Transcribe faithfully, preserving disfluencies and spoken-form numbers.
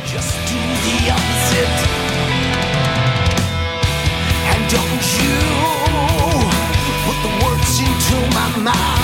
Just do the opposite. And don't you put the words into my mouth.